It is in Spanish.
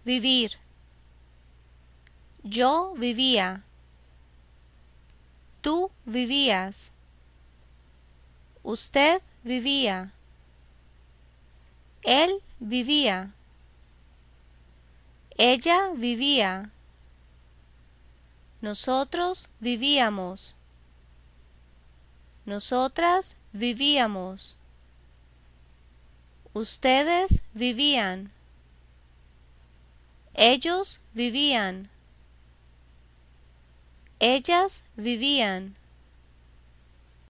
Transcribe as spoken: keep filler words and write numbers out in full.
vivir. Yo vivía. Tú vivías. Usted vivía. Él vivía. Ella vivía. Nosotros vivíamos. Nosotras vivíamos. Ustedes vivían. Ellos vivían. Ellas vivían.